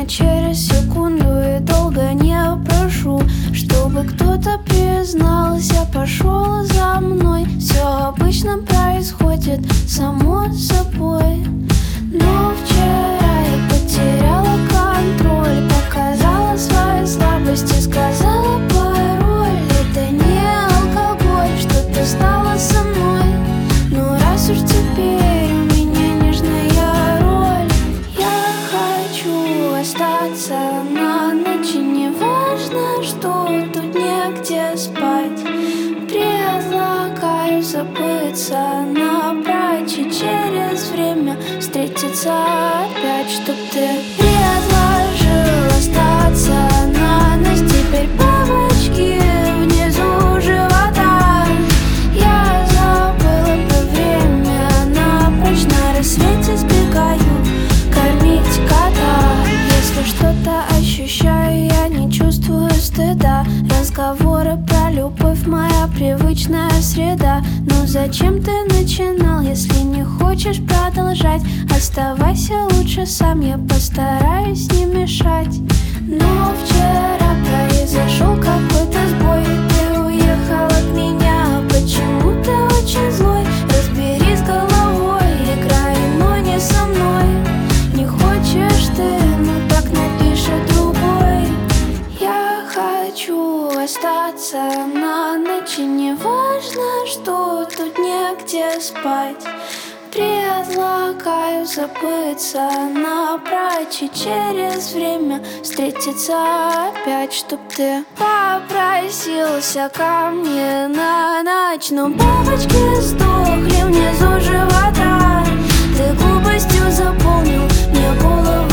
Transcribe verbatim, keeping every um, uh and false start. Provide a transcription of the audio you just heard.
буквально через секунду. И долго не прошу, чтобы кто-то признался, пошел за мной. Все обычно происходит само собой. Но вчера я потеряла контроль, показала свои слабости, сказала пароль. Это не алкоголь, что-то стало со мной. Но раз уж теперь у меня нежная роль, я хочу остаться на ночь. И не важно, что тут негде спать. Предлагаю забыться напрочь и через время встретиться опять, чтоб ты предложил остаться на ночь. Теперь бабочки внизу живота. Я забыла про время напрочь. На рассвете сбегаю кормить кота. Если что-то ощущаю, я не чувствую стыда. Разговоры про любовь — моя привычная среда. Но зачем ты начинал, если не хочешь продолжать? Оставайся лучше сам, я постараюсь не мешать. Но вчера произошел какой-то сбой. Ты уехал от меня, почему ты очень злой? Разберись с головой, играй, но не со мной. Не хочешь ты, ну так напиши другой. Я хочу остаться на ночь. И не важно, что тут негде спать. Предлагаю забыться напрочь и через время встретиться опять, чтоб ты попросился ко мне на ночь. Но бабочки сдохли внизу живота. Ты глупостью заполнил мне голову.